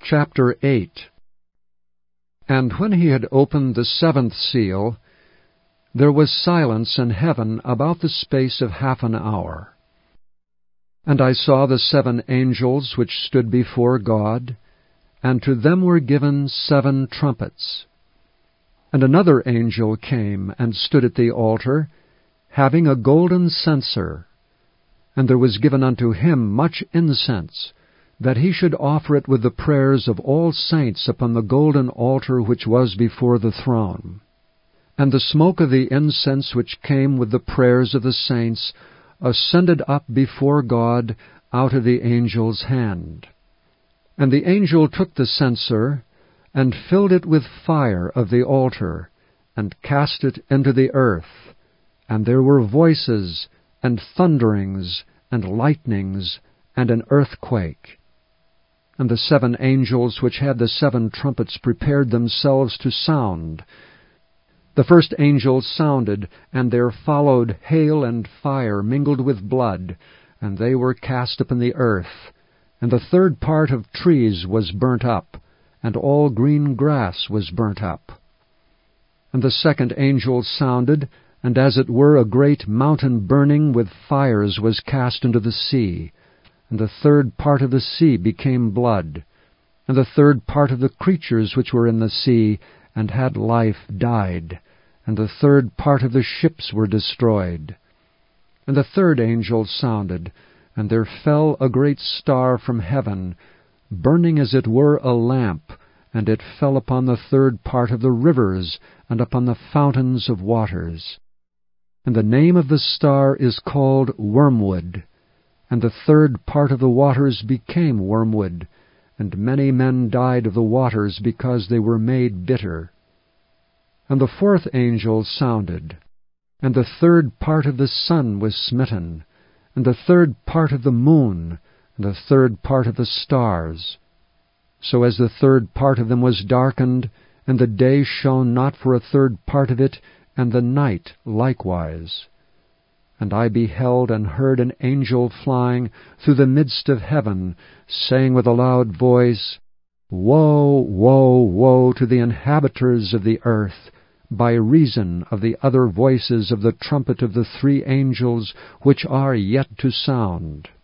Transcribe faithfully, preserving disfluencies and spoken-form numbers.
Chapter eight. And when he had opened the seventh seal, there was silence in heaven about the space of half an hour. And I saw the seven angels which stood before God, and to them were given seven trumpets. And another angel came and stood at the altar, having a golden censer, and there was given unto him much incense, that he should offer it with the prayers of all saints upon the golden altar which was before the throne. And the smoke of the incense which came with the prayers of the saints ascended up before God out of the angel's hand. And the angel took the censer, and filled it with fire of the altar, and cast it into the earth. And there were voices, and thunderings, and lightnings, and an earthquake. And the seven angels which had the seven trumpets prepared themselves to sound. The first angel sounded, and there followed hail and fire mingled with blood, and they were cast upon the earth. And the third part of trees was burnt up, and all green grass was burnt up. And the second angel sounded, and as it were a great mountain burning with fires was cast into the sea. And the third part of the sea became blood. And the third part of the creatures which were in the sea and had life died. And the third part of the ships were destroyed. And the third angel sounded, and there fell a great star from heaven, burning as it were a lamp, and it fell upon the third part of the rivers, and upon the fountains of waters. And the name of the star is called Wormwood. And the third part of the waters became wormwood, and many men died of the waters because they were made bitter. And the fourth angel sounded, and the third part of the sun was smitten, and the third part of the moon, and the third part of the stars, so as the third part of them was darkened, and the day shone not for a third part of it, and the night likewise. And I beheld and heard an angel flying through the midst of heaven, saying with a loud voice, Woe, woe, woe to the inhabitants of the earth, by reason of the other voices of the trumpet of the three angels which are yet to sound.